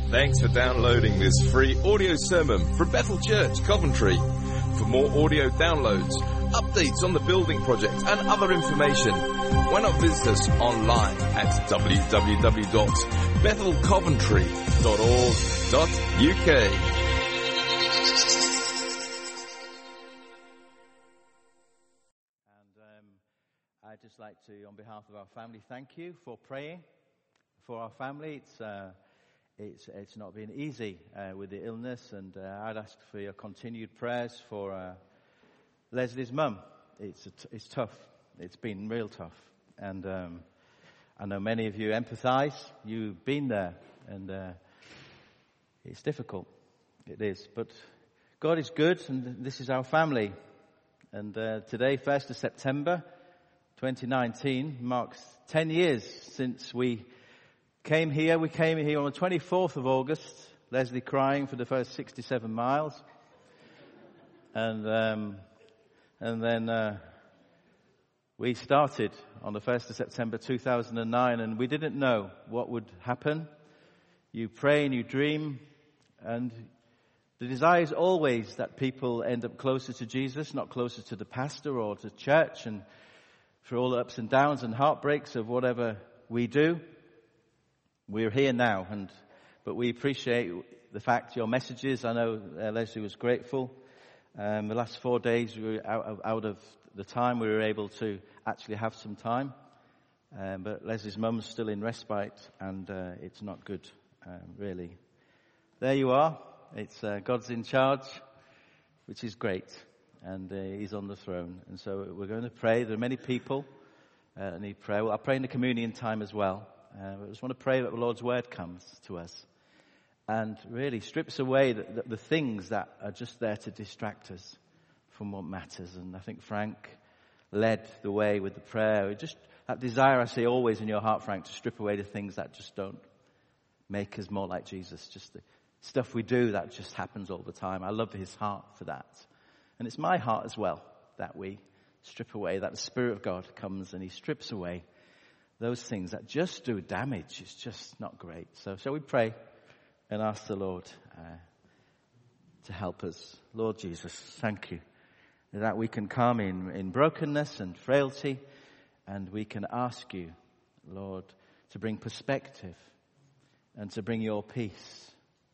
Thanks for downloading this free audio sermon from Bethel Church, Coventry. For more audio downloads, updates on the building project and other information, why not visit us online at www.bethelcoventry.org.uk. I'd just like to, on behalf of our family, thank you for praying for our family. It's not been easy with the illness, and I'd ask for your continued prayers for Leslie's mum. It's tough. It's been real tough, and I know many of you empathise. You've been there, and it's difficult. It is, but God is good, and this is our family. And today, 1st of September 2019, marks 10 years since we came here. We came here on the 24th of August, Leslie crying for the first 67 miles. And then we started on the 1st of September 2009, and we didn't know what would happen. You pray and you dream, and the desire is always that people end up closer to Jesus, not closer to the pastor or to church, and for all the ups and downs and heartbreaks of whatever we do. We're here now, but we appreciate the fact your messages. I know Leslie was grateful. The last 4 days, we were out of the time we were able to actually have some time. But Leslie's mum's still in respite, and it's not good, really. There you are. It's God's in charge, which is great, and He's on the throne. And so we're going to pray. There are many people that need prayer. I'll pray in the communion time as well. I just want to pray that the Lord's word comes to us and really strips away the things that are just there to distract us from what matters. And I think Frank led the way with the prayer. Just that desire I see always in your heart, Frank, to strip away the things that just don't make us more like Jesus. Just the stuff we do that just happens all the time. I love his heart for that. And it's my heart as well that we strip away, that the Spirit of God comes and he strips away those things that just do damage. It's just not great. So shall we pray and ask the Lord to help us? Lord Jesus, thank you that we can come in brokenness and frailty, and we can ask you, Lord, to bring perspective and to bring your peace.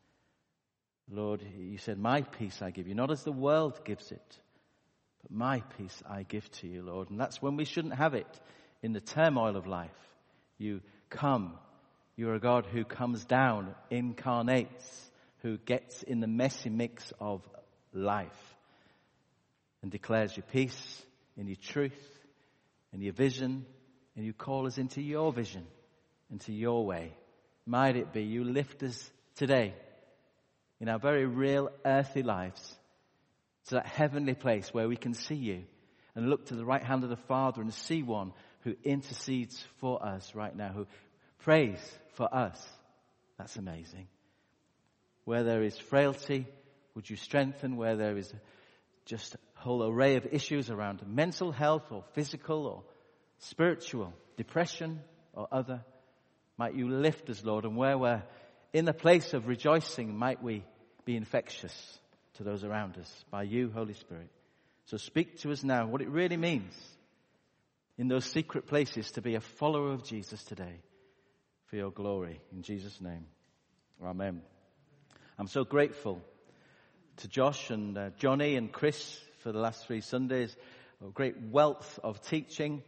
Lord, you said, my peace I give you, not as the world gives it, but my peace I give to you, Lord. And that's when we shouldn't have it. In the turmoil of life, you come. You're a God who comes down, incarnates, who gets in the messy mix of life and declares your peace and your truth and your vision, and you call us into your vision, into your way. Might it be you lift us today in our very real earthly lives to that heavenly place where we can see you and look to the right hand of the Father and see one who intercedes for us right now, who prays for us. That's amazing. Where there is frailty, would you strengthen? Where there is just a whole array of issues around mental health or physical or spiritual, depression or other, might you lift us, Lord, and where we're in the place of rejoicing, might we be infectious to those around us by you, Holy Spirit. So speak to us now what it really means in those secret places to be a follower of Jesus today for your glory. In Jesus' name, amen. I'm so grateful to Josh and Johnny and Chris for the last 3 Sundays. A great wealth of teaching.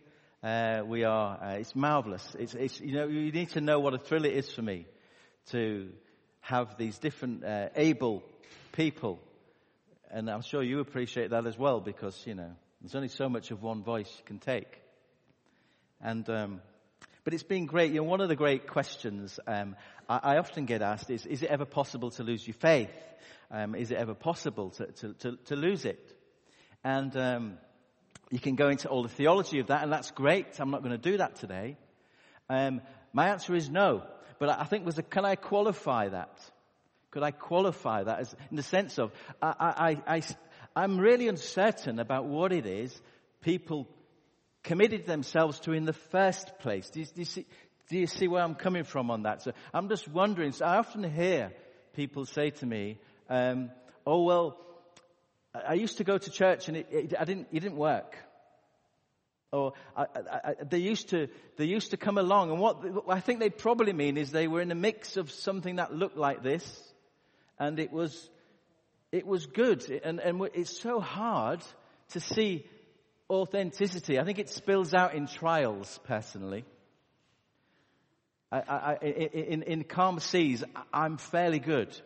It's marvelous. It's you need to know what a thrill it is for me to have these different able people. And I'm sure you appreciate that as well, because, there's only so much of one voice you can take. But it's been great. One of the great questions I often get asked is it ever possible to lose your faith? Is it ever possible to lose it? And you can go into all the theology of that, and that's great. I'm not going to do that today. My answer is no. But I think can I qualify that? Could I qualify that as in the sense of I'm really uncertain about what it is people committed themselves to in the first place. Do you see where I'm coming from on that? So I'm just wondering. So I often hear people say to me, "Oh well, I used to go to church and it didn't work." Or they used to come along, and what I think they probably mean is they were in a mix of something that looked like this, and it was good, and it's so hard to see authenticity. I think it spills out in trials, personally. In calm seas, I'm fairly good.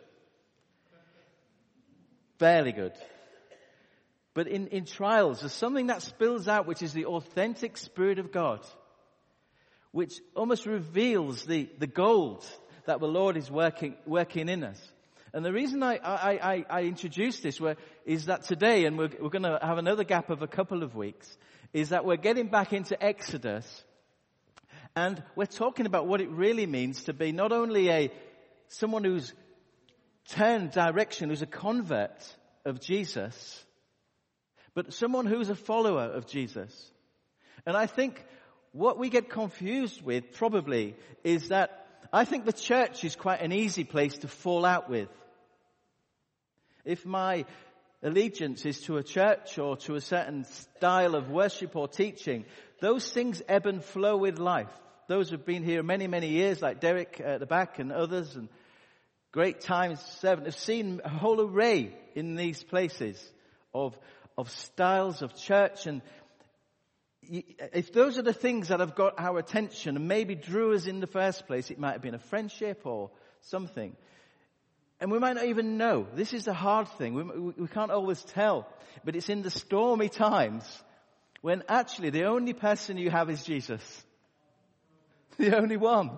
Fairly good. But in trials, there's something that spills out, which is the authentic Spirit of God, which almost reveals the gold that the Lord is working in us. And the reason I introduced this is that today, and we're going to have another gap of a couple of weeks, is that we're getting back into Exodus, and we're talking about what it really means to be not only someone who's turned direction, who's a convert of Jesus, but someone who's a follower of Jesus. And I think what we get confused with probably is that I think the church is quite an easy place to fall out with. If my allegiance is to a church or to a certain style of worship or teaching, those things ebb and flow with life. Those who've been here many, many years, like Derek at the back and others, and great times servant, have seen a whole array in these places of styles of church. And if those are the things that have got our attention and maybe drew us in the first place, it might have been a friendship or something. And we might not even know. This is the hard thing. We can't always tell. But it's in the stormy times when actually the only person you have is Jesus. The only one.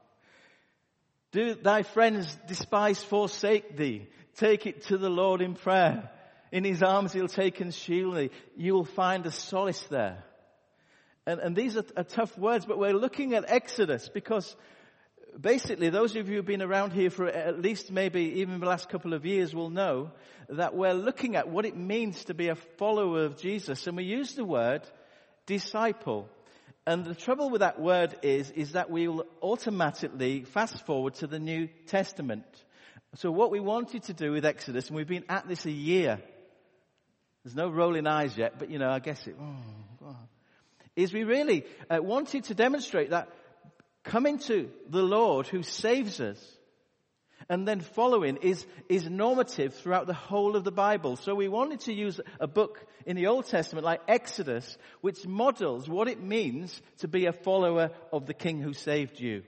Do thy friends despise forsake thee? Take it to the Lord in prayer. In his arms he'll take and shield thee. You will find a solace there. And these are tough words, but we're looking at Exodus because basically those of you who've been around here for at least maybe even the last couple of years will know that we're looking at what it means to be a follower of Jesus. And we use the word disciple. And the trouble with that word is that we will automatically fast forward to the New Testament. So what we wanted to do with Exodus, and we've been at this a year. There's no rolling eyes yet, but I guess is we really wanted to demonstrate that coming to the Lord who saves us and then following is normative throughout the whole of the Bible. So we wanted to use a book in the Old Testament like Exodus, which models what it means to be a follower of the King who saved you.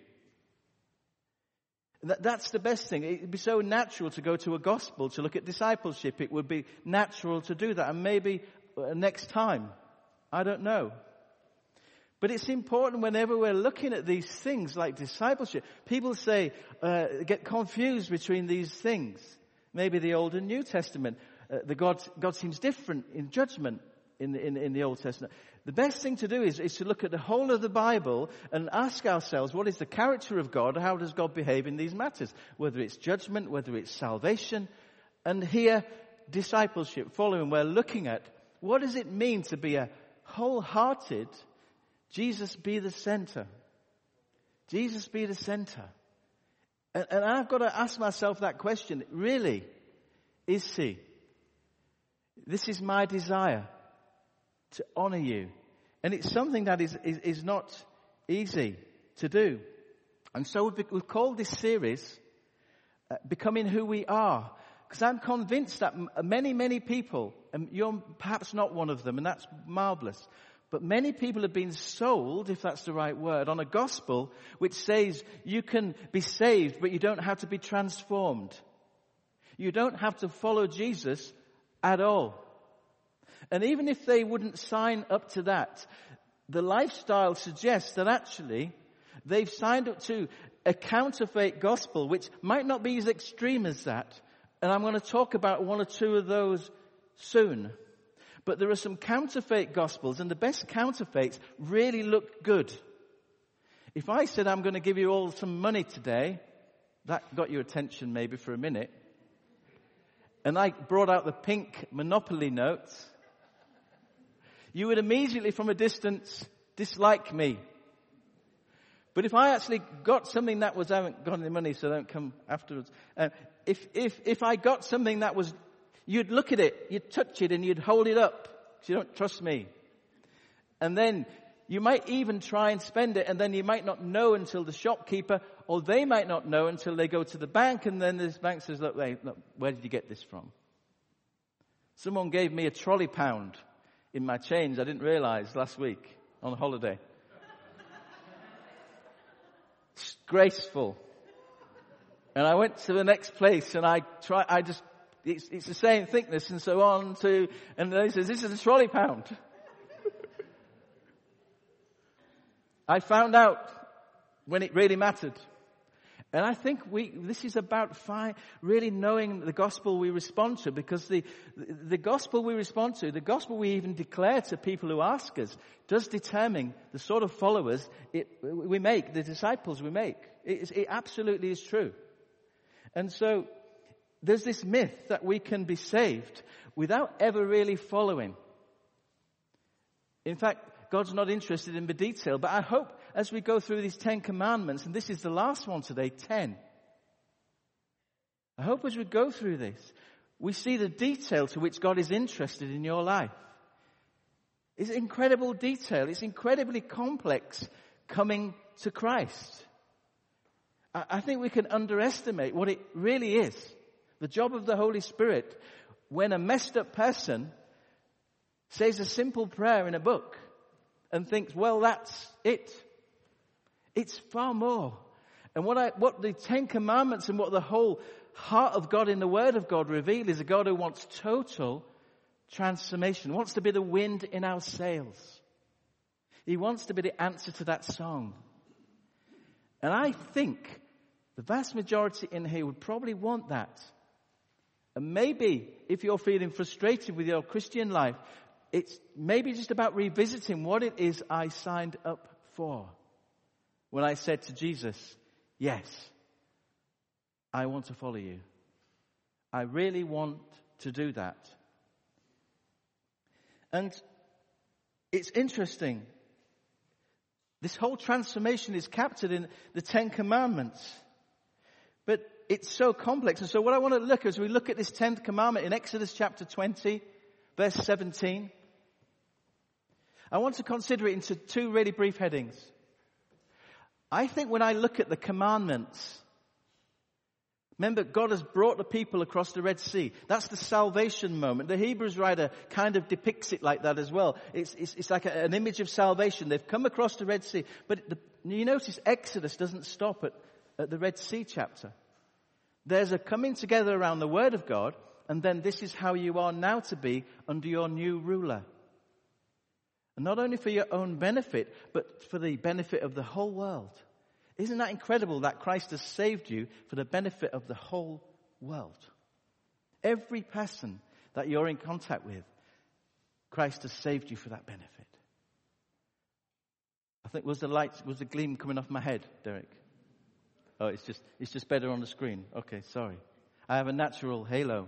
That's the best thing. It'd be so natural to go to a gospel to look at discipleship. It would be natural to do that. And maybe next time. I don't know. But it's important whenever we're looking at these things like discipleship. People say, get confused between these things. Maybe the Old and New Testament. God seems different in judgment in the Old Testament. The best thing to do is to look at the whole of the Bible and ask ourselves, what is the character of God? How does God behave in these matters? Whether it's judgment, whether it's salvation. And here, discipleship, following, we're looking at what does it mean to be a wholehearted, Jesus be the center. Jesus be the center. And I've got to ask myself that question. Really, is he? This is my desire. To honor you. And it's something that is not easy to do. And so we've called this series Becoming Who We Are. Because I'm convinced that many, many people, and you're perhaps not one of them, and that's marvelous, but many people have been sold, if that's the right word, on a gospel which says you can be saved, but you don't have to be transformed. You don't have to follow Jesus at all. And even if they wouldn't sign up to that, the lifestyle suggests that actually they've signed up to a counterfeit gospel, which might not be as extreme as that. And I'm going to talk about one or two of those soon. But there are some counterfeit gospels, and the best counterfeits really look good. If I said I'm going to give you all some money today, that got your attention maybe for a minute. And I brought out the pink Monopoly notes. You would immediately from a distance dislike me. But if I actually got something that was, I haven't got any money, so don't come afterwards. If I got something that was, you'd look at it, you'd touch it, and you'd hold it up, because you don't trust me. And then you might even try and spend it, and then you might not know until the shopkeeper, or they might not know until they go to the bank, and then this bank says, look, where did you get this from? Someone gave me a trolley pound in my change, I didn't realize, last week on holiday. Disgraceful. And I went to the next place and it's the same thickness and so on and they says, this is a trolley pound. I found out when it really mattered. And I think this is about really knowing the gospel we respond to, because the gospel we respond to, the gospel we even declare to people who ask us, does determine the sort of followers we make, the disciples we make. It absolutely is true. And so there's this myth that we can be saved without ever really following. In fact, God's not interested in the detail, but I hope as we go through these 10 commandments, and this is the last one today, 10. I hope as we go through this, we see the detail to which God is interested in your life. It's incredible detail. It's incredibly complex coming to Christ. I think we can underestimate what it really is. The job of the Holy Spirit when a messed up person says a simple prayer in a book and thinks, well, that's it. It's far more. And what the 10 Commandments and what the whole heart of God in the Word of God reveal is a God who wants total transformation, wants to be the wind in our sails. He wants to be the answer to that song. And I think the vast majority in here would probably want that. And maybe if you're feeling frustrated with your Christian life, it's maybe just about revisiting what it is I signed up for. When I said to Jesus, yes, I want to follow you. I really want to do that. And it's interesting. This whole transformation is captured in the 10 Commandments. But it's so complex. And so what I want to look at as we look at this 10th commandment in Exodus chapter 20, verse 17. I want to consider it into 2 really brief headings. I think when I look at the commandments, remember, God has brought the people across the Red Sea. That's the salvation moment. The Hebrews writer kind of depicts it like that as well. It's like an image of salvation. They've come across the Red Sea. But you notice Exodus doesn't stop at the Red Sea chapter. There's a coming together around the Word of God, and then this is how you are now to be under your new ruler. And not only for your own benefit, but for the benefit of the whole world. Isn't that incredible that Christ has saved you for the benefit of the whole world? Every person that you're in contact with, Christ has saved you for that benefit. I think was the gleam coming off my head, Derek? Oh, it's just better on the screen. Okay, sorry. I have a natural halo.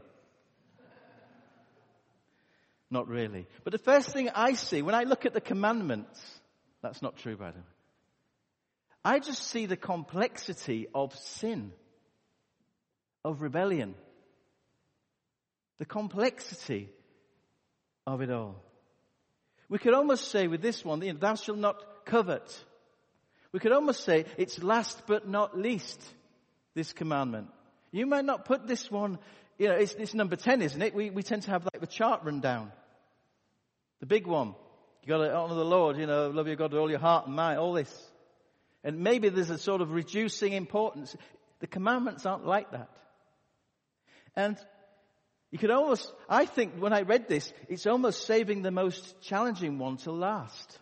Not really. But the first thing I see when I look at the commandments, that's not true, by the way. I just see the complexity of sin, of rebellion. The complexity of it all. We could almost say with this one, thou shalt not covet. We could almost say it's last but not least, this commandment. You might not put this one, it's number 10, isn't it? We tend to have like the chart run down. The big one. You got to honor the Lord, love your God with all your heart and mind, all this. And maybe there's a sort of reducing importance. The commandments aren't like that. And you could almost, I think when I read this, it's almost saving the most challenging one till last.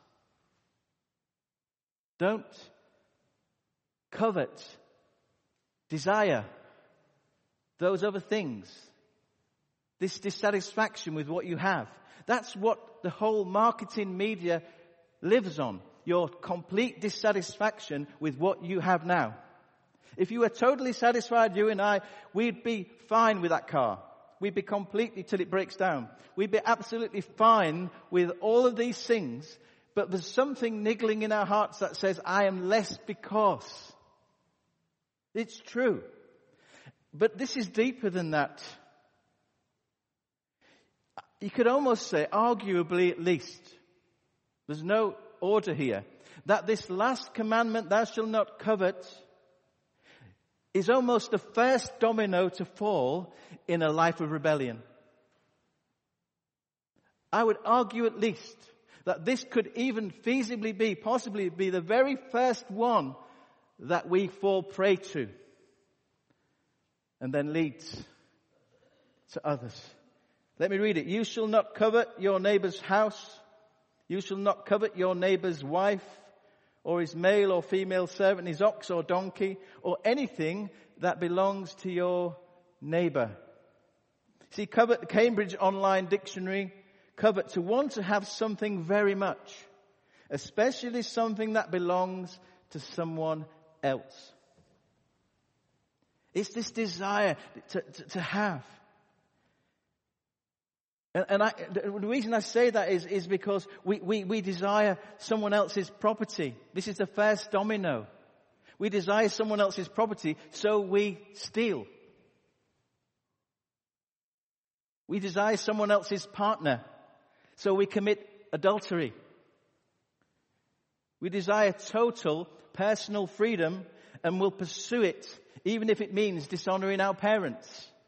Don't covet, desire those other things. This dissatisfaction with what you have. That's what the whole marketing media lives on. Your complete dissatisfaction with what you have now. If you were totally satisfied, you and I, we'd be fine with that car. We'd be completely till it breaks down. We'd be absolutely fine with all of these things. But there's something niggling in our hearts that says, I am less because. It's true. But this is deeper than that. You could almost say, arguably at least, there's no order here, that this last commandment, thou shalt not covet, is almost the first domino to fall in a life of rebellion. I would argue at least that this could even feasibly be, possibly be the very first one that we fall prey to and then leads to others. Let me read it. You shall not covet your neighbor's house. You shall not covet your neighbor's wife, or his male or female servant, his ox or donkey, or anything that belongs to your neighbor. See, covet, the Cambridge Online Dictionary, covet, to want to have something very much, especially something that belongs to someone else. It's this desire to have. And the reason I say that is because we desire someone else's property. This is the first domino. We desire someone else's property, so we steal. We desire someone else's partner, so we commit adultery. We desire total personal freedom and will pursue it, even if it means dishonoring our parents.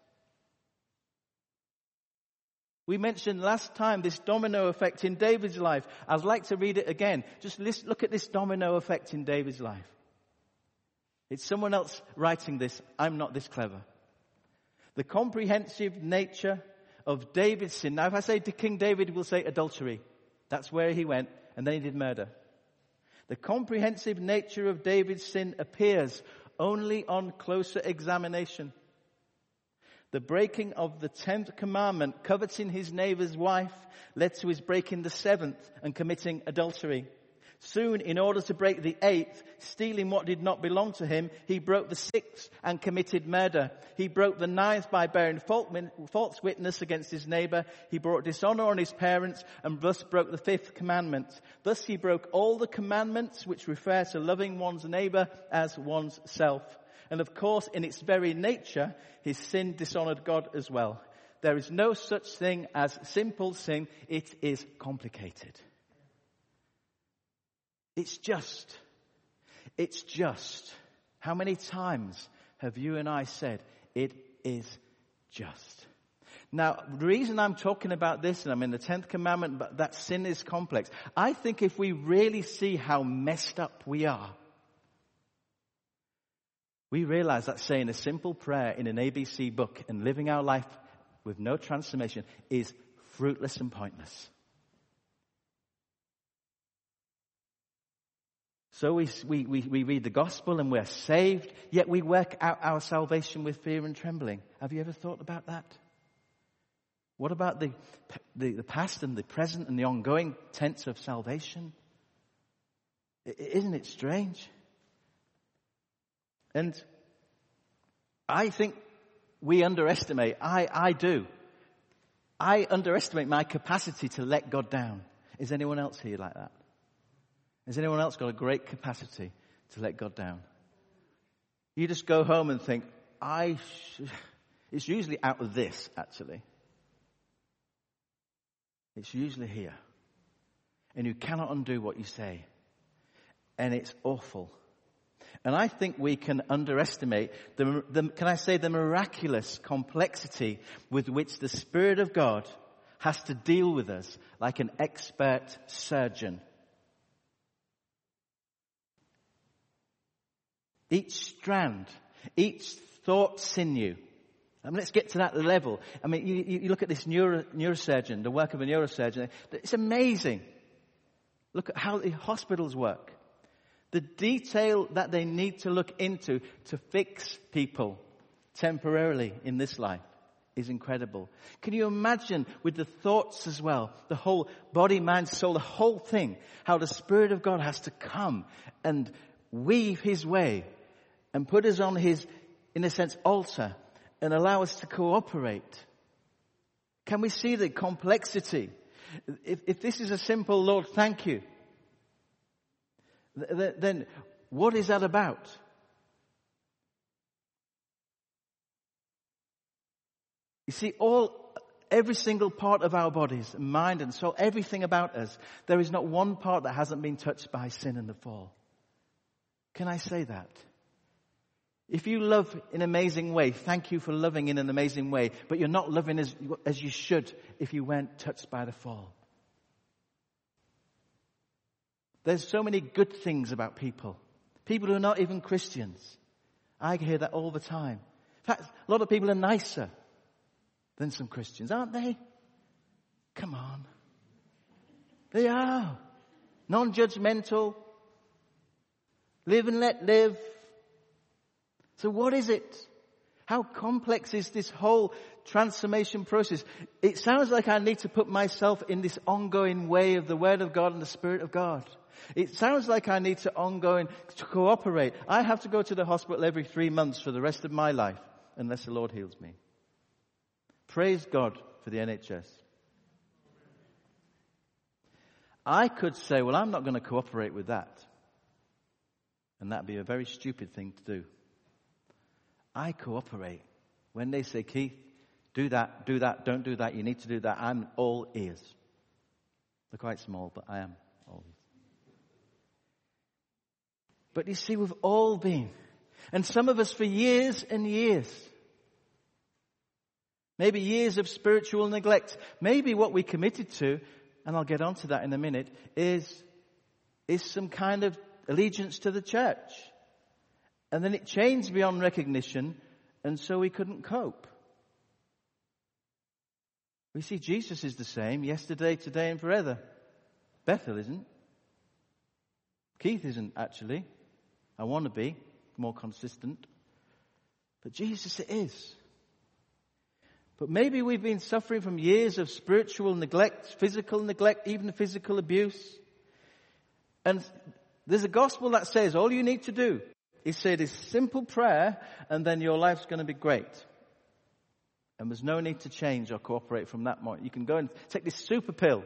We mentioned last time this domino effect in David's life. I'd like to read it again. Just look at this domino effect in David's life. It's someone else writing this. I'm not this clever. The comprehensive nature of David's sin. Now, if I say to King David, we'll say adultery. That's where he went, and then he did murder. The comprehensive nature of David's sin appears only on closer examination. The breaking of the 10th commandment, coveting his neighbor's wife, led to his breaking the 7th and committing adultery. Soon, in order to break the 8th, stealing what did not belong to him, he broke the 6th and committed murder. He broke the 9th by bearing false witness against his neighbor. He brought dishonor on his parents and thus broke the 5th commandment. Thus he broke all the commandments which refer to loving one's neighbor as one's self. And of course, in its very nature, his sin dishonored God as well. There is no such thing as simple sin. It is complicated. It's just. How many times have you and I said, it is just? Now, the reason I'm talking about this, and I'm in the 10th commandment, but that sin is complex. I think if we really see how messed up we are, we realize that saying a simple prayer in an ABC book and living our life with no transformation is fruitless and pointless. So we read the gospel and we're saved, yet we work out our salvation with fear and trembling. Have you ever thought about that? What about the past and the present and the ongoing tense of salvation? Isn't it strange? And I think we underestimate, I do. I underestimate my capacity to let God down. Is anyone else here like that? Has anyone else got a great capacity to let God down? You just go home and think, it's usually out of this, actually. It's usually here. And you cannot undo what you say. And it's awful. And I think we can underestimate the miraculous complexity with which the Spirit of God has to deal with us like an expert surgeon. Each strand, each thought sinew. Let's get to that level. You look at this neurosurgeon, the work of a neurosurgeon. It's amazing. Look at how the hospitals work. The detail that they need to look into to fix people temporarily in this life is incredible. Can you imagine with the thoughts as well, the whole body, mind, soul, the whole thing, how the Spirit of God has to come and weave His way and put us on His, in a sense, altar and allow us to cooperate? Can we see the complexity? If this is a simple, Lord, thank you, then what is that about? You see, every single part of our bodies, mind and soul, everything about us, there is not one part that hasn't been touched by sin and the fall. Can I say that? If you love in an amazing way, thank you for loving in an amazing way, but you're not loving as you should if you weren't touched by the fall. There's so many good things about people. People who are not even Christians. I hear that all the time. In fact, a lot of people are nicer than some Christians, aren't they? Come on. They are. Non-judgmental. Live and let live. So what is it? How complex is this whole transformation process? It sounds like I need to put myself in this ongoing way of the Word of God and the Spirit of God. It sounds like I need to cooperate. I have to go to the hospital every 3 months for the rest of my life, unless the Lord heals me. Praise God for the NHS. I could say, well, I'm not going to cooperate with that. And that'd be a very stupid thing to do. I cooperate. When they say, Keith, do that, don't do that, you need to do that, I'm all ears. They're quite small, but I am all ears. But you see, we've all been, and some of us for years and years, maybe years of spiritual neglect, maybe what we committed to, and I'll get onto that in a minute, is some kind of allegiance to the church. And then it changed beyond recognition, and so we couldn't cope. We see Jesus is the same yesterday, today, and forever. Bethel isn't. Keith isn't, actually. I want to be more consistent. But Jesus it is. But maybe we've been suffering from years of spiritual neglect, physical neglect, even physical abuse. And there's a gospel that says all you need to do is say this simple prayer, and then your life's going to be great. And there's no need to change or cooperate from that point. You can go and take this super pill.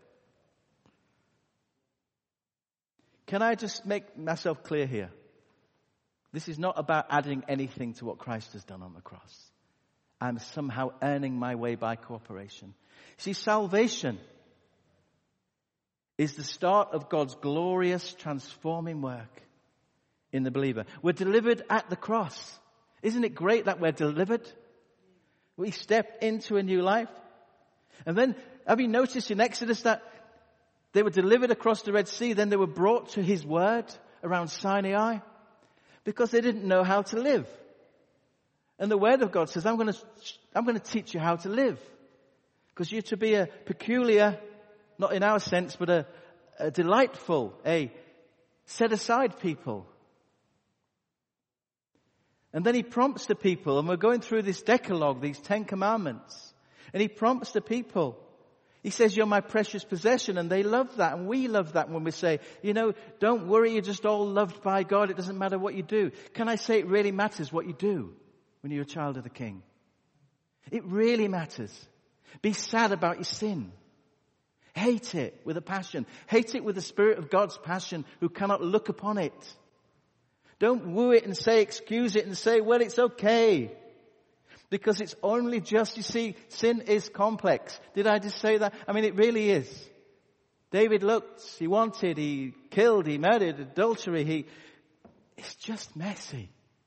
Can I just make myself clear here? This is not about adding anything to what Christ has done on the cross. I'm somehow earning my way by cooperation. See, salvation is the start of God's glorious transforming work in the believer. We're delivered at the cross. Isn't it great that we're delivered? We step into a new life. And then, have you noticed in Exodus that they were delivered across the Red Sea, then they were brought to His Word around Sinai? Because they didn't know how to live. And the Word of God says, I'm going to teach you how to live. Because you're to be a peculiar, not in our sense, but a delightful, a set-aside people. And then He prompts the people, and we're going through this Decalogue, these 10 Commandments. And He prompts the people. He says, you're my precious possession, and they love that, and we love that when we say, don't worry, you're just all loved by God, it doesn't matter what you do. Can I say it really matters what you do when you're a child of the King? It really matters. Be sad about your sin. Hate it with a passion. Hate it with the Spirit of God's passion who cannot look upon it. Don't woo it and excuse it and say, well, it's okay. Because it's only just, you see, sin is complex. Did I just say that? I mean, it really is. David looked, he wanted, he killed, he murdered, adultery, it's just messy.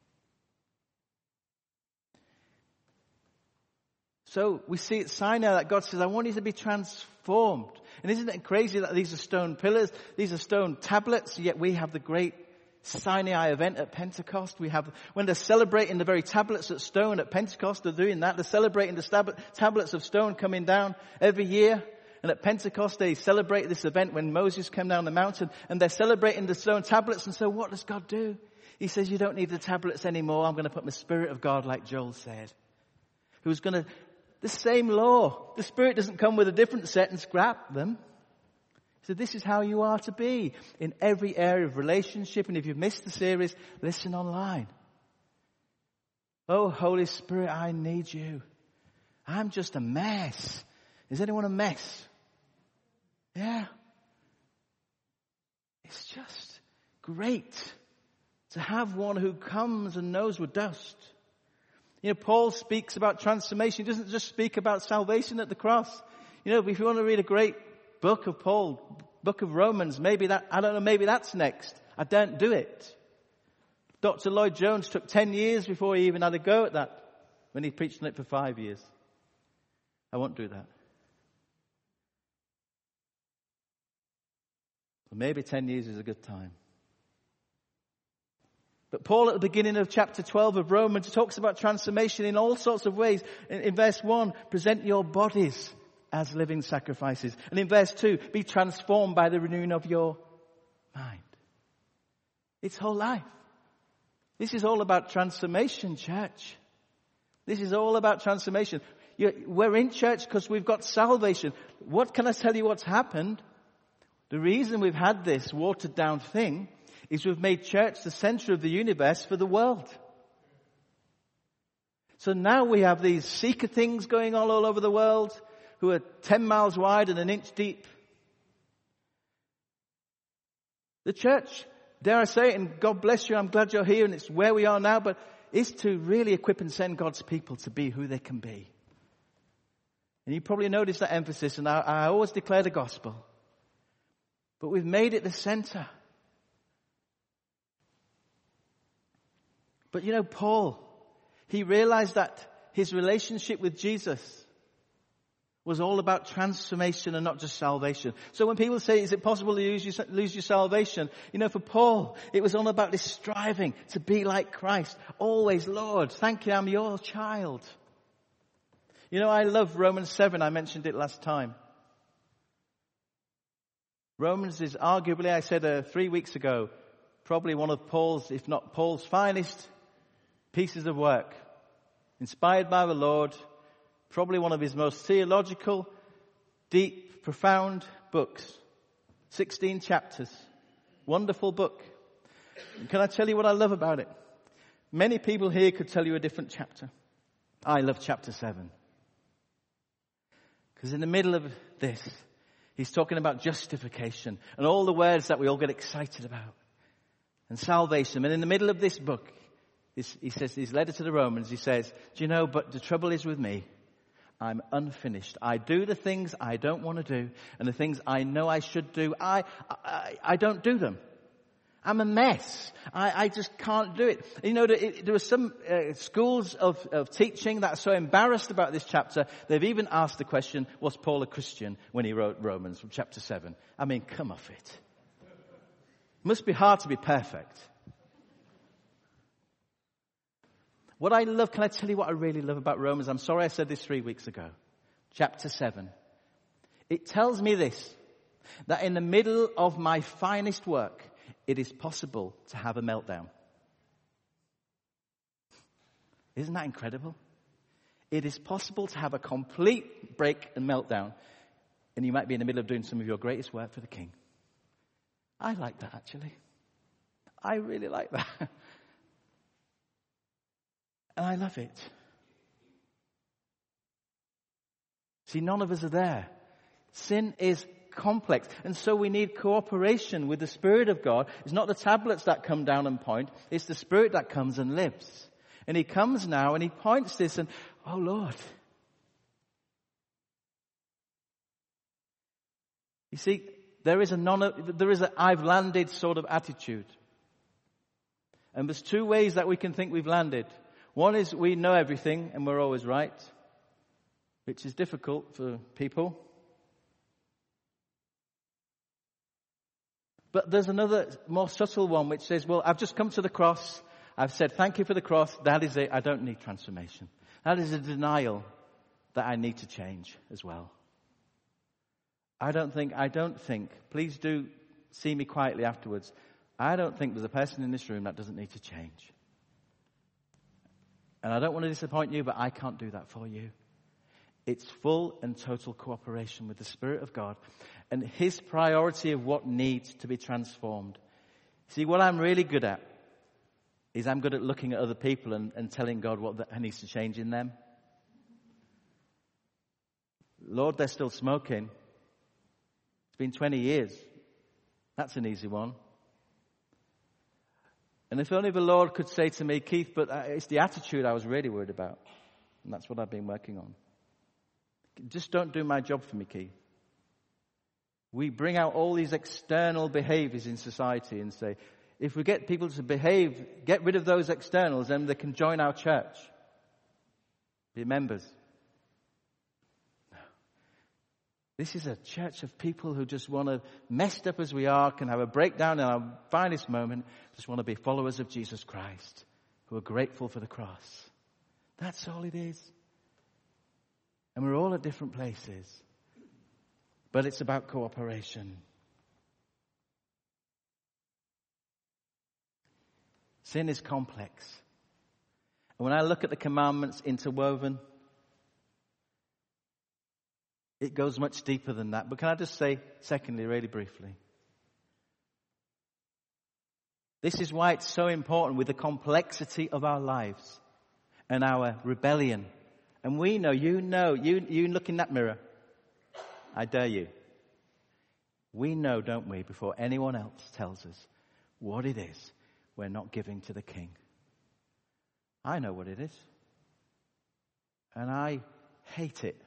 So we see at Sinai that God says, I want you to be transformed. And isn't it crazy that these are stone pillars, these are stone tablets, yet we have the great Sinai event at Pentecost. We have, when they're celebrating the very tablets at stone at Pentecost, they're doing that. They're celebrating the tablets of stone coming down every year. And at Pentecost, they celebrate this event when Moses came down the mountain, and they're celebrating the stone tablets. And so what does God do? He says, you don't need the tablets anymore. I'm going to put my Spirit of God, like Joel said, who's going to, the same law. The Spirit doesn't come with a different set and scrap them. So this is how you are to be in every area of relationship. And if you've missed the series, listen online. Oh, Holy Spirit, I need you. I'm just a mess. Is anyone a mess? Yeah. It's just great to have one who comes and knows we're dust. You know, Paul speaks about transformation. He doesn't just speak about salvation at the cross. You know, if you want to read a great book of Paul, book of Romans, maybe that's next. I don't do it. Dr. Lloyd Jones took 10 years before he even had a go at that when he preached on it for 5 years. I won't do that. Well, maybe 10 years is a good time. But Paul at the beginning of chapter 12 of Romans talks about transformation in all sorts of ways. In verse 1, present your bodies as living sacrifices. And in verse 2, be transformed by the renewing of your mind. It's whole life. This is all about transformation, church. This is all about transformation. We're in church because we've got salvation. What can I tell you what's happened? The reason we've had this watered down thing is we've made church the center of the universe for the world. So now we have these seeker things going on all over the world who are 10 miles wide and an inch deep. The church, dare I say it, and God bless you, I'm glad you're here and it's where we are now, but is to really equip and send God's people to be who they can be. And you probably noticed that emphasis, and I always declare the gospel. But we've made it the center. But you know, Paul, he realized that his relationship with Jesus was all about transformation and not just salvation. So when people say, is it possible to lose your salvation? You know, for Paul, it was all about this striving to be like Christ. Always, Lord, thank you, I'm your child. You know, I love Romans 7. I mentioned it last time. Romans is arguably, I said 3 weeks ago, probably one of Paul's, if not Paul's finest pieces of work. Inspired by the Lord, probably one of his most theological, deep, profound books. 16 chapters. Wonderful book. And can I tell you what I love about it? Many people here could tell you a different chapter. I love chapter 7. Because in the middle of this, he's talking about justification and all the words that we all get excited about. And salvation. And in the middle of this book, he says, his letter to the Romans, he says, do you know, but the trouble is with me, I'm unfinished. I do the things I don't want to do, and the things I know I should do, I don't do them. I'm a mess. I just can't do it. You know, there are some schools of teaching that are so embarrassed about this chapter, they've even asked the question, was Paul a Christian when he wrote Romans from chapter 7? I mean, come off it. It must be hard to be perfect. What I love, can I tell you what I really love about Romans? I'm sorry I said this 3 weeks ago. Chapter 7. It tells me this, that in the middle of my finest work, it is possible to have a meltdown. Isn't that incredible? It is possible to have a complete break and meltdown, and you might be in the middle of doing some of your greatest work for the King. I like that, actually. I really like that. And I love it. See, none of us are there. Sin is complex. And so we need cooperation with the Spirit of God. It's not the tablets that come down and point. It's the Spirit that comes and lives. And he comes now and he points this and, oh Lord. You see, there is a I've landed sort of attitude. And there's two ways that we can think we've landed. One is we know everything and we're always right, which is difficult for people. But there's another more subtle one which says, well, I've just come to the cross. I've said thank you for the cross. That is it. I don't need transformation. That is a denial that I need to change as well. I don't think, please do see me quietly afterwards. I don't think there's a person in this room that doesn't need to change. And I don't want to disappoint you, but I can't do that for you. It's full and total cooperation with the Spirit of God and his priority of what needs to be transformed. See, what I'm really good at is I'm good at looking at other people and telling God what needs to change in them. Lord, they're still smoking. It's been 20 years. That's an easy one. And if only the Lord could say to me, Keith, but it's the attitude I was really worried about. And that's what I've been working on. Just don't do my job for me, Keith. We bring out all these external behaviors in society and say, if we get people to behave, get rid of those externals, then they can join our church. Be members. No. This is a church of people who just want to, messed up as we are, can have a breakdown in our finest moment, just want to be followers of Jesus Christ, who are grateful for the cross. That's all it is. And we're all at different places. But it's about cooperation. Sin is complex. And when I look at the commandments interwoven, it goes much deeper than that. But can I just say, secondly, really briefly, this is why it's so important with the complexity of our lives and our rebellion. And we know, you look in that mirror. I dare you. We know, don't we, before anyone else tells us what it is we're not giving to the King. I know what it is. And I hate it.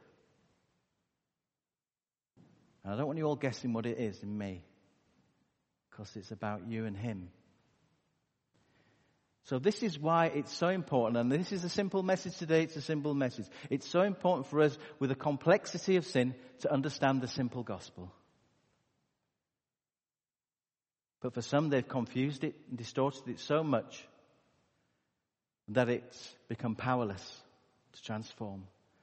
And I don't want you all guessing what it is in me. Because it's about you and Him. So this is why it's so important. And this is a simple message today. It's a simple message. It's so important for us with the complexity of sin to understand the simple gospel. But for some, they've confused it and distorted it so much that it's become powerless to transform.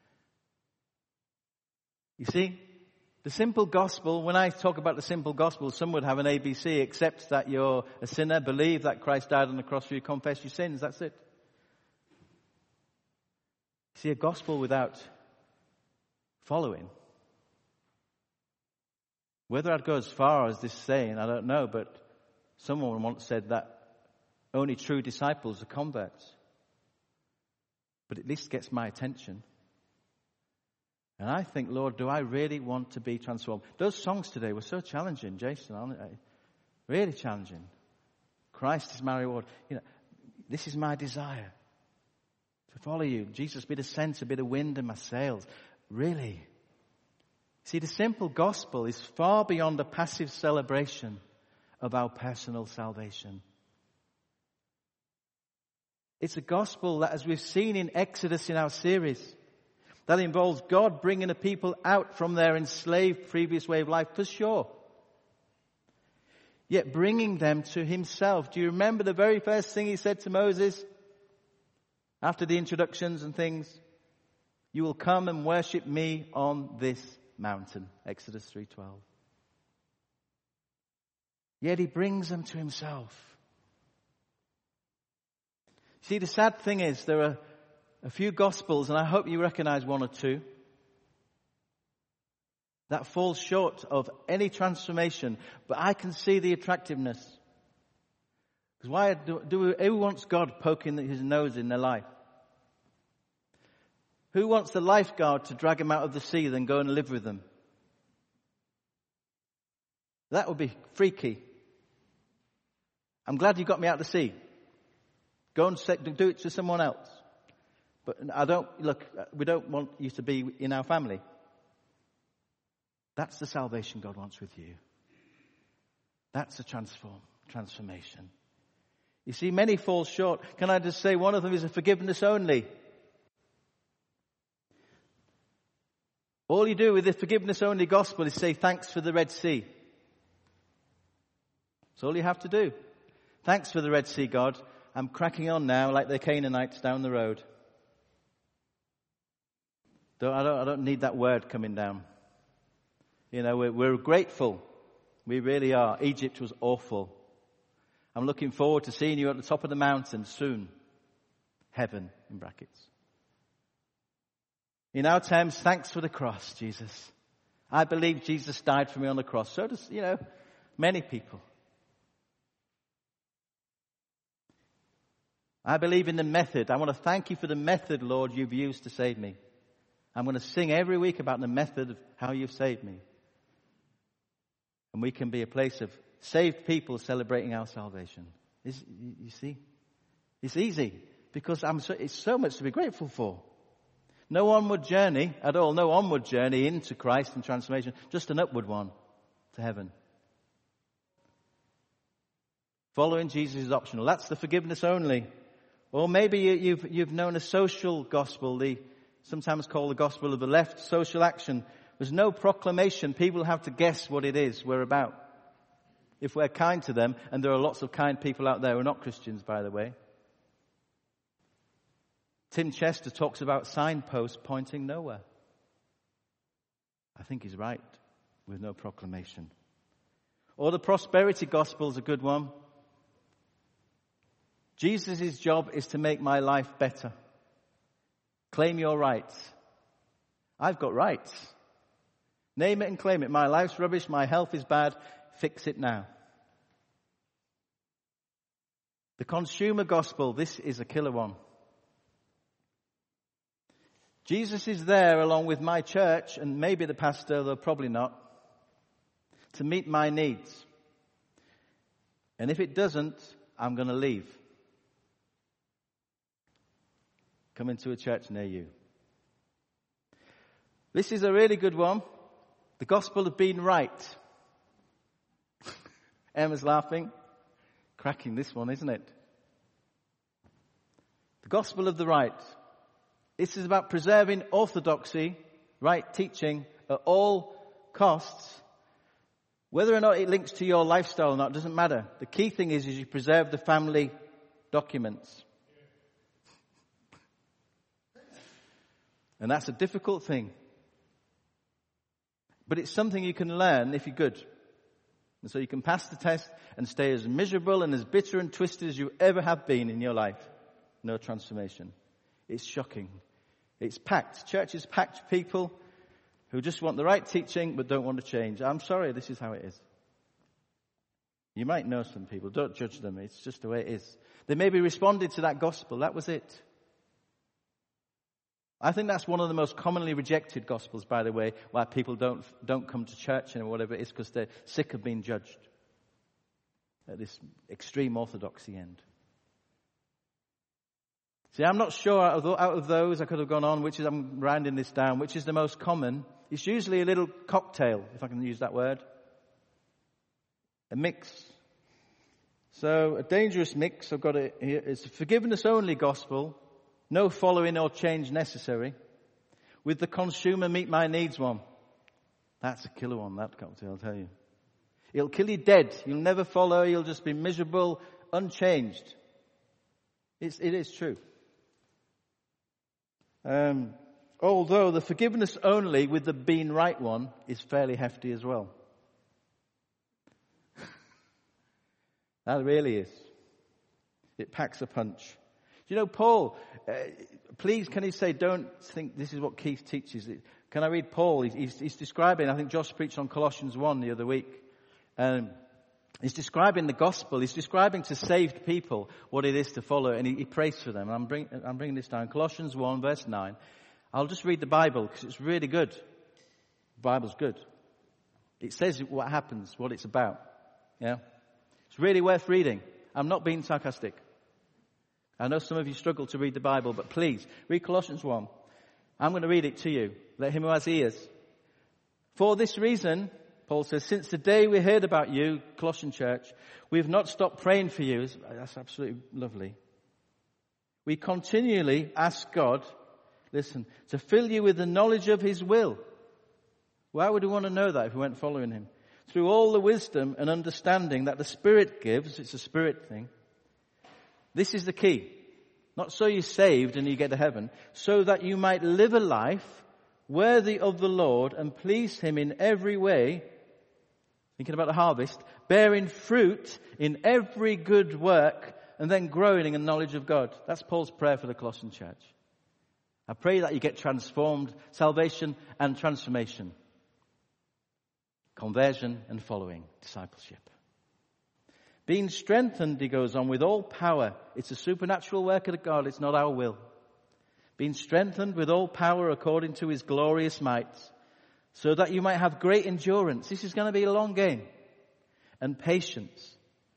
You see, the simple gospel, when I talk about the simple gospel, some would have an ABC, accept that you're a sinner, believe that Christ died on the cross for you, confess your sins, that's it. See, a gospel without following. Whether I'd go as far as this saying, I don't know, but someone once said that only true disciples are converts. But at least gets my attention. And I think, Lord, do I really want to be transformed? Those songs today were so challenging, Jason, aren't they? Really challenging. Christ is my reward. This is my desire. To follow you. Jesus, be the sense, be the wind in my sails. Really. See, the simple gospel is far beyond a passive celebration of our personal salvation. It's a gospel that, as we've seen in Exodus in our series, that involves God bringing the people out from their enslaved previous way of life, for sure. Yet bringing them to Himself. Do you remember the very first thing He said to Moses? After the introductions and things, you will come and worship me on this mountain. Exodus 3:12. Yet He brings them to Himself. See, the sad thing is there are a few gospels, and I hope you recognize one or two, that fall short of any transformation. But I can see the attractiveness. Because why who wants God poking His nose in their life? Who wants the lifeguard to drag them out of the sea, then go and live with them? That would be freaky. I'm glad you got me out of the sea. Go and do it to someone else. But we don't want you to be in our family. That's the salvation God wants with you. That's a transformation. You see, many fall short. Can I just say one of them is a forgiveness only. All you do with the forgiveness only gospel is say thanks for the Red Sea. That's all you have to do. Thanks for the Red Sea, God. I'm cracking on now like the Canaanites down the road. I don't need that word coming down. We're grateful. We really are. Egypt was awful. I'm looking forward to seeing you at the top of the mountain soon. Heaven, in brackets. In our terms, thanks for the cross, Jesus. I believe Jesus died for me on the cross. So does, many people. I believe in the method. I want to thank you for the method, Lord, you've used to save me. I'm going to sing every week about the method of how you've saved me. And we can be a place of saved people celebrating our salvation. You see? It's easy because it's so much to be grateful for. No onward journey at all. No onward journey into Christ and transformation. Just an upward one to heaven. Following Jesus is optional. That's the forgiveness only. Or maybe you've known a social gospel, sometimes called the gospel of the left, social action. There's no proclamation. People have to guess what it is we're about. If we're kind to them, and there are lots of kind people out there who are not Christians, by the way. Tim Chester talks about signposts pointing nowhere. I think he's right, with no proclamation. Or the prosperity gospel is a good one. Jesus' job is to make my life better. Claim your rights. I've got rights. Name it and claim it. My life's rubbish, my health is bad, fix it now. The consumer gospel, this is a killer one. Jesus is there along with my church, and maybe the pastor, though probably not, to meet my needs. And if it doesn't, I'm going to leave. Come into a church near you. This is a really good one. The gospel of being right. Emma's laughing. Cracking this one, isn't it? The gospel of the right. This is about preserving orthodoxy, right teaching, at all costs. Whether or not it links to your lifestyle or not doesn't matter. The key thing is you preserve the family documents. And that's a difficult thing. But it's something you can learn if you're good. And so you can pass the test and stay as miserable and as bitter and twisted as you ever have been in your life. No transformation. It's shocking. It's packed. Church is packed people who just want the right teaching but don't want to change. I'm sorry, this is how it is. You might know some people. Don't judge them. It's just the way it is. They maybe responded to that gospel. That was it. I think that's one of the most commonly rejected gospels, by the way, why people don't come to church and whatever it is, because they're sick of being judged at this extreme orthodoxy end. See, I'm not sure out of those, I could have gone on, I'm rounding this down, which is the most common. It's usually a little cocktail, if I can use that word. A mix. So, a dangerous mix, I've got it here. It's a forgiveness only gospel. No following or change necessary. With the consumer meet my needs one. That's a killer one, that cocktail, I'll tell you. It'll kill you dead. You'll never follow. You'll just be miserable, unchanged. It is true. Although the forgiveness only with the being right one is fairly hefty as well. That really is. It packs a punch. You know, Paul, please can he say, don't think this is what Keith teaches. Can I read Paul? He's describing, I think Josh preached on Colossians 1 the other week. He's describing the gospel. He's describing to saved people what it is to follow, and he prays for them. I'm bringing this down. Colossians 1 verse 9. I'll just read the Bible because it's really good. The Bible's good. It says what happens, what it's about. Yeah, it's really worth reading. I'm not being sarcastic. I know some of you struggle to read the Bible, but please, read Colossians 1. I'm going to read it to you. Let him who has ears. For this reason, Paul says, since the day we heard about you, Colossian church, we have not stopped praying for you. That's absolutely lovely. We continually ask God, listen, to fill you with the knowledge of his will. Why would we want to know that if we weren't following him? Through all the wisdom and understanding that the Spirit gives. It's a spirit thing. This is the key. Not so you're saved and you get to heaven, so that you might live a life worthy of the Lord and please him in every way, thinking about the harvest, bearing fruit in every good work, and then growing in knowledge of God. That's Paul's prayer for the Colossian church. I pray that you get transformed, salvation and transformation, conversion and following, discipleship. Being strengthened, he goes on, with all power. It's a supernatural work of God. It's not our will. Being strengthened with all power according to his glorious might, so that you might have great endurance. This is going to be a long game. And patience.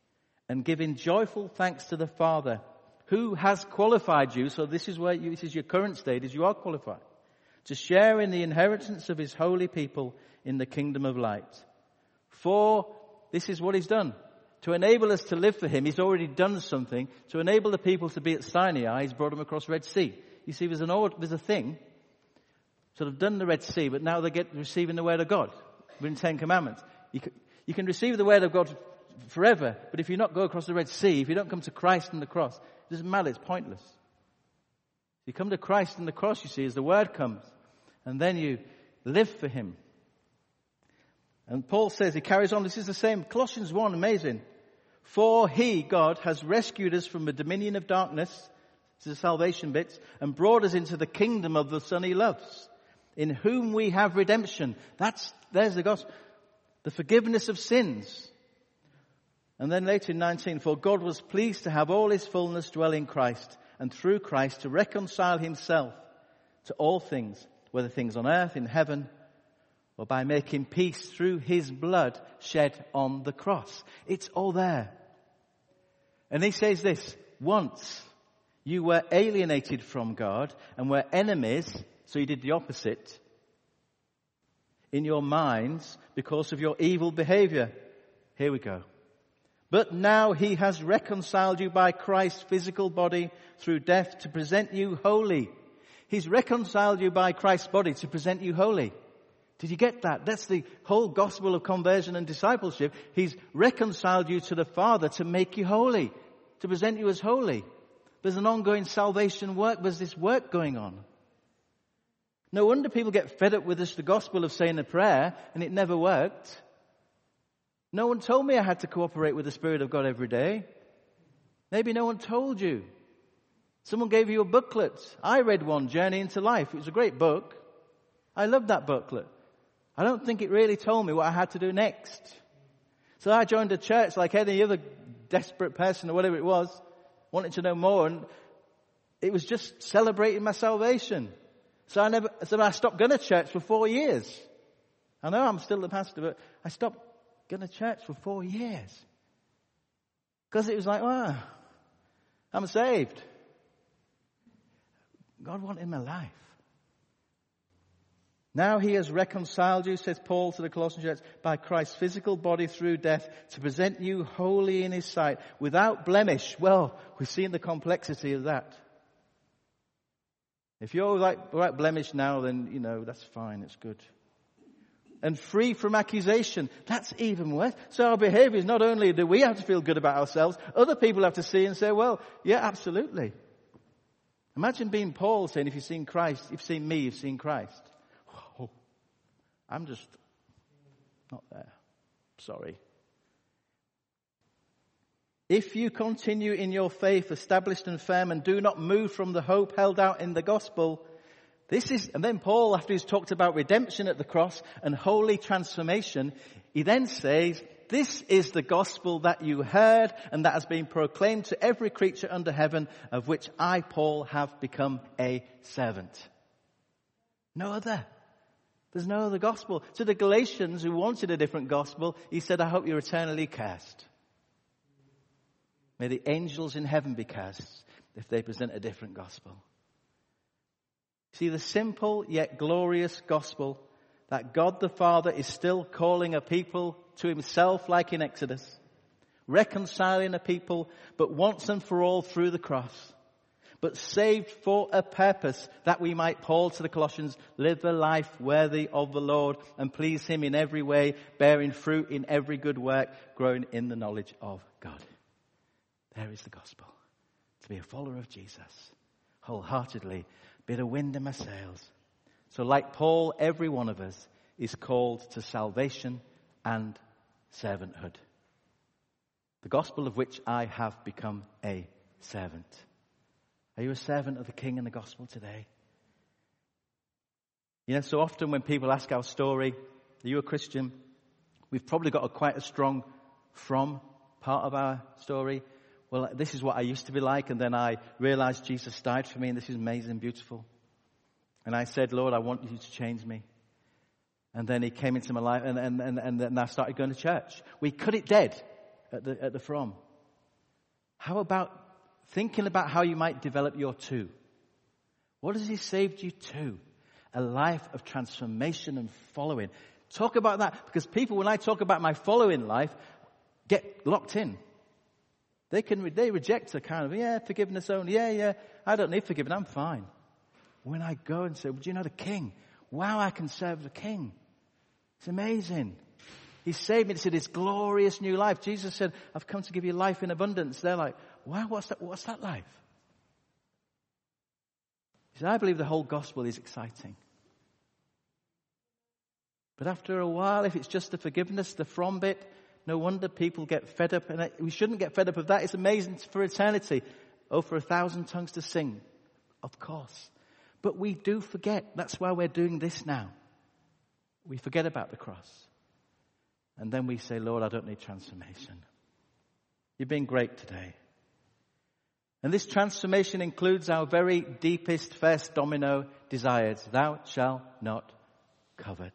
and giving joyful thanks to the Father, who has qualified you. So this is this is your current state, is you are qualified to share in the inheritance of his holy people in the kingdom of light. For this is what he's done. To enable us to live for him, he's already done something. To enable the people to be at Sinai, he's brought them across Red Sea. You see, there's a thing, sort of done the Red Sea, but now they get receiving the word of God. We're in 10 Commandments. You can receive the word of God forever, but if you not go across the Red Sea, if you don't come to Christ and the cross, it doesn't matter, it's pointless. You come to Christ and the cross, you see, as the word comes, and then you live for him. And Paul says, he carries on, this is the same, Colossians 1, amazing. For he, God, has rescued us from the dominion of darkness, this is the salvation bits, and brought us into the kingdom of the Son he loves, in whom we have redemption. There's the gospel. The forgiveness of sins. And then later in 19, for God was pleased to have all his fullness dwell in Christ, and through Christ to reconcile himself to all things, whether things on earth, in heaven, or by making peace through his blood shed on the cross. It's all there. And he says this, once you were alienated from God and were enemies, so you did the opposite, in your minds because of your evil behavior. Here we go. But now he has reconciled you by Christ's physical body through death to present you holy. He's reconciled you by Christ's body to present you holy. Did you get that? That's the whole gospel of conversion and discipleship. He's reconciled you to the Father to make you holy, to present you as holy. There's an ongoing salvation work. There's this work going on. No wonder people get fed up with this, the gospel of saying a prayer, and it never worked. No one told me I had to cooperate with the Spirit of God every day. Maybe no one told you. Someone gave you a booklet. I read one, Journey into Life. It was a great book. I loved that booklet. I don't think it really told me what I had to do next. So I joined a church like any other desperate person or whatever it was, wanting to know more, and it was just celebrating my salvation. So I stopped going to church for 4 years. I know I'm still the pastor, but I stopped going to church for 4 years. Because it was like, I'm saved. God wanted my life. Now he has reconciled you, says Paul to the Colossian church, by Christ's physical body through death to present you holy in his sight, without blemish. Well, we've seen the complexity of that. If you're without blemish now, then, that's fine, it's good. And free from accusation. That's even worse. So our behavior is not only do we have to feel good about ourselves, other people have to see and say, well, yeah, absolutely. Imagine being Paul saying, if you've seen Christ, you've seen me, you've seen Christ. Oh, I'm just not there. Sorry. If you continue in your faith, established and firm, and do not move from the hope held out in the gospel, and then Paul, after he's talked about redemption at the cross and holy transformation, he then says, this is the gospel that you heard and that has been proclaimed to every creature under heaven, of which I, Paul, have become a servant. No other. There's no other gospel. To the Galatians who wanted a different gospel, he said, I hope you're eternally cursed. May the angels in heaven be cursed if they present a different gospel. See, the simple yet glorious gospel that God the Father is still calling a people to himself like in Exodus, reconciling a people, but once and for all through the cross, but saved for a purpose that we might, Paul to the Colossians, live a life worthy of the Lord and please him in every way, bearing fruit in every good work, growing in the knowledge of God. There is the gospel. To be a follower of Jesus, wholeheartedly, bit of wind in my sails. So like Paul, every one of us is called to salvation and servanthood. The gospel of which I have become a servant. Are you a servant of the King in the gospel today? So often when people ask our story, are you a Christian? We've probably got quite a strong from part of our story. Well, this is what I used to be like, and then I realized Jesus died for me, and this is amazing, beautiful. And I said, Lord, I want you to change me. And then he came into my life, and then I started going to church. We cut it dead at the from. How about thinking about how you might develop your two? What has he saved you to? A life of transformation and following. Talk about that, because people, when I talk about my following life, get locked in. They reject the kind of, forgiveness only. I don't need forgiveness. I'm fine. When I go and say, do you know the King? Wow, I can serve the King. It's amazing. He saved me to this glorious new life. Jesus said, I've come to give you life in abundance. They're like, wow, what's that life? He said, I believe the whole gospel is exciting. But after a while, if it's just the forgiveness, the from bit, no wonder people get fed up. And we shouldn't get fed up of that. It's amazing for eternity. Oh, for 1,000 tongues to sing. Of course. But we do forget. That's why we're doing this now. We forget about the cross. And then we say, Lord, I don't need transformation. You've been great today. And this transformation includes our very deepest first domino desires. Thou shalt not covet.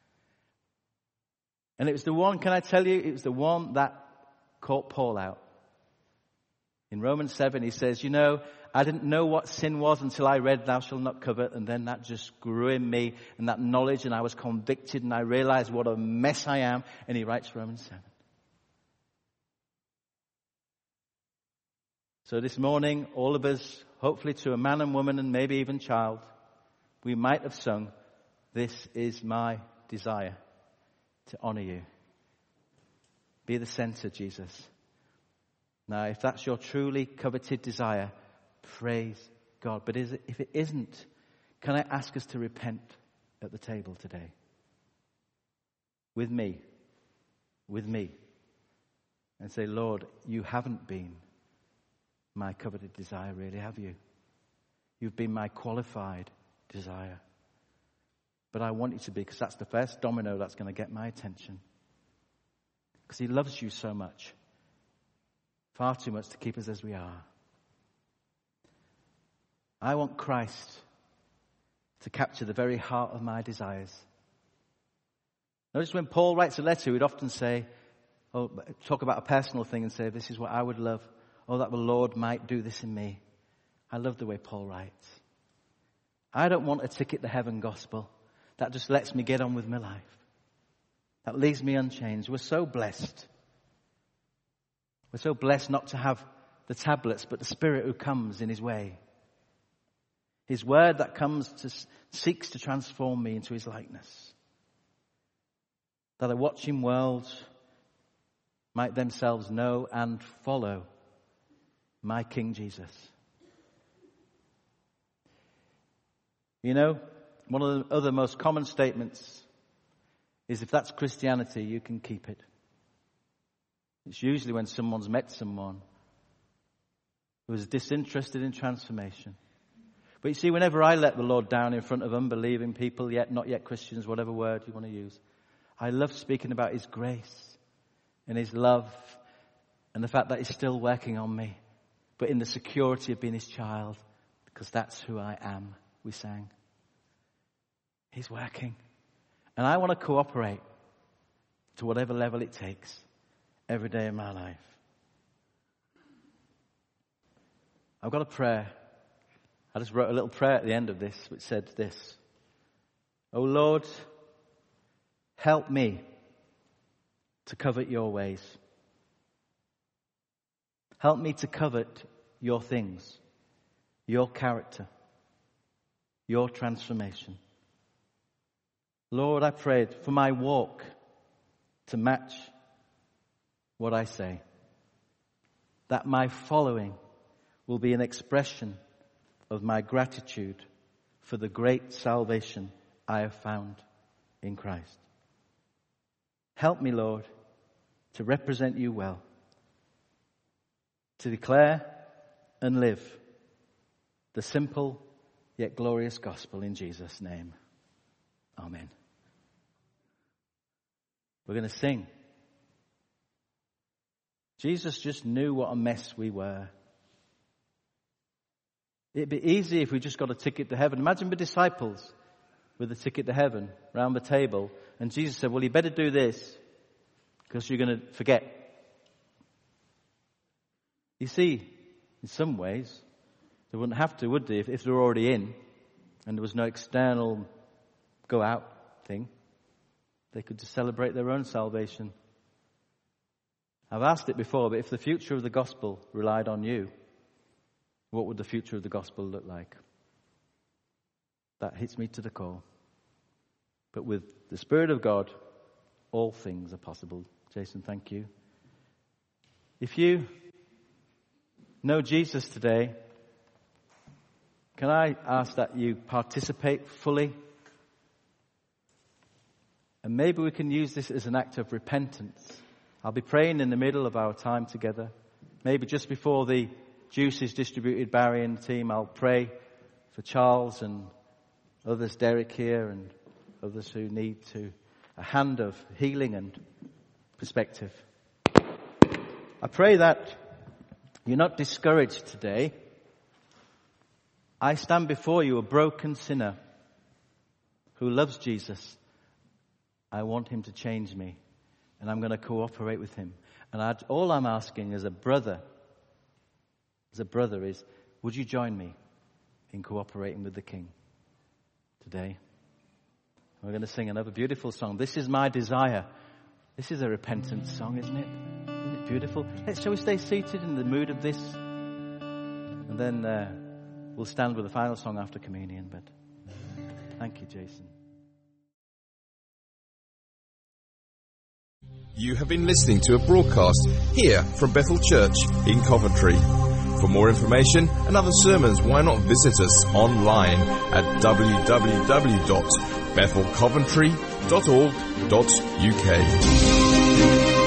And it was the one, can I tell you, it was the one that caught Paul out. In Romans 7, he says, I didn't know what sin was until I read thou shalt not covet, and then that just grew in me, and that knowledge, and I was convicted, and I realized what a mess I am. And he writes Romans 7. So this morning, all of us, hopefully to a man and woman and maybe even child, we might have sung, this is my desire, to honor you. Be the center, Jesus. Now, if that's your truly coveted desire, praise God. But if it isn't, can I ask us to repent at the table today? With me. And say, Lord, you haven't been my coveted desire, really, have you? You've been my qualified desire. But I want you to be, because that's the first domino that's going to get my attention. Because he loves you so much. Far too much to keep us as we are. I want Christ to capture the very heart of my desires. Notice when Paul writes a letter, he'd often say, talk about a personal thing and say, this is what I would love. Oh, that the Lord might do this in me. I love the way Paul writes. I don't want a ticket to heaven gospel that just lets me get on with my life. That leaves me unchanged. We're so blessed. We're so blessed not to have the tablets, but the Spirit who comes in his way. His word that seeks to transform me into his likeness. That a watching world might themselves know and follow my King Jesus. One of the other most common statements is, if that's Christianity, you can keep it. It's usually when someone's met someone who is disinterested in transformation. But you see, whenever I let the Lord down in front of unbelieving people, not yet Christians, whatever word you want to use, I love speaking about his grace and his love and the fact that he's still working on me, but in the security of being his child, because that's who I am, we sang. He's working. And I want to cooperate to whatever level it takes every day of my life. I've got a prayer. I just wrote a little prayer at the end of this which said this. Oh Lord, help me to covet your ways. Help me to covet your things, your character, your transformation. Lord, I prayed for my walk to match what I say. That my following will be an expression of my gratitude for the great salvation I have found in Christ. Help me, Lord, to represent you well, to declare and live the simple yet glorious gospel in Jesus' name. Amen. We're going to sing. Jesus just knew what a mess we were. It'd be easy if we just got a ticket to heaven. Imagine the disciples with a ticket to heaven around the table. And Jesus said, well, you better do this because you're going to forget. You see, in some ways, they wouldn't have to, would they, if they were already in and there was no external go out thing. They could just celebrate their own salvation. I've asked it before, but if the future of the gospel relied on you, what would the future of the gospel look like? That hits me to the core. But with the Spirit of God, all things are possible. Jason, thank you. If you know Jesus today, can I ask that you participate fully? And maybe we can use this as an act of repentance. I'll be praying in the middle of our time together. Maybe just before the juice is distributed, Barry and the team, I'll pray for Charles and others, Derek here, and others who need a hand of healing and perspective. I pray that you're not discouraged today. I stand before you a broken sinner who loves Jesus. I want him to change me, and I'm going to cooperate with him. And all I'm asking as a brother is, would you join me in cooperating with the King today? We're going to sing another beautiful song. This is my desire. This is a repentant song, isn't it? Isn't it beautiful? Shall we stay seated in the mood of this? And then we'll stand with the final song after communion. But thank you, Jason. You have been listening to a broadcast here from Bethel Church in Coventry. For more information and other sermons, why not visit us online at www.bethelcoventry.org.uk.